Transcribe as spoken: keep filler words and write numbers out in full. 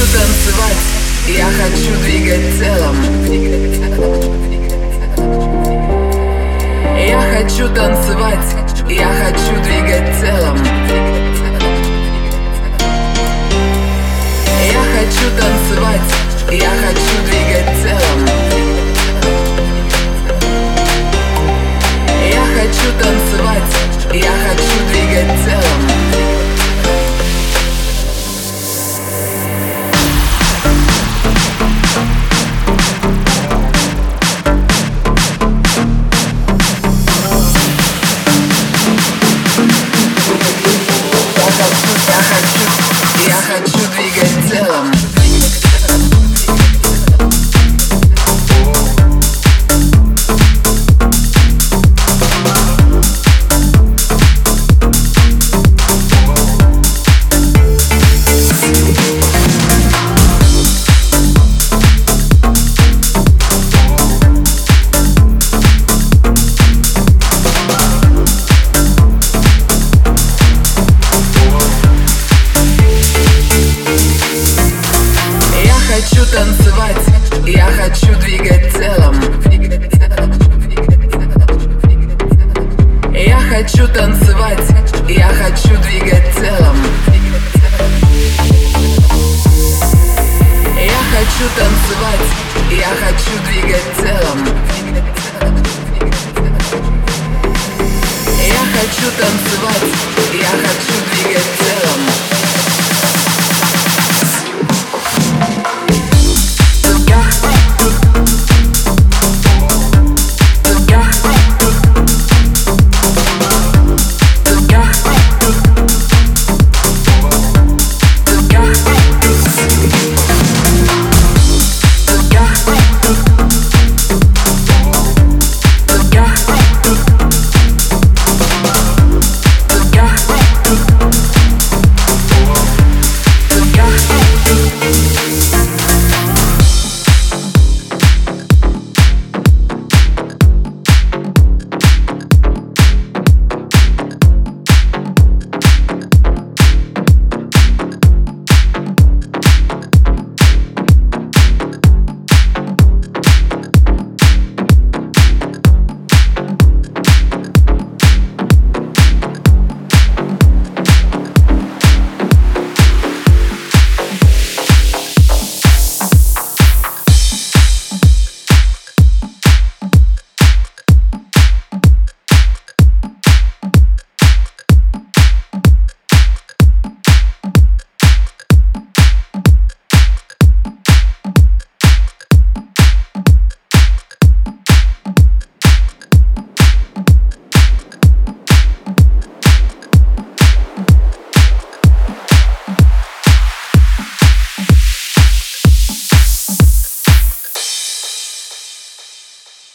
танцевать, я хочу двигать телом. Я хочу танцевать, я хочу двигать телом. Я хочу танцевать, я хочу двигать телом. Я хочу танцевать, я хочу двигать телом. Я хочу двигать телом. Хочу танцевать, я хочу двигать телом. Я хочу танцевать, я хочу двигать телом. Я хочу танцевать, я хочу двигать телом. Я хочу танцевать, я хочу двигать телом.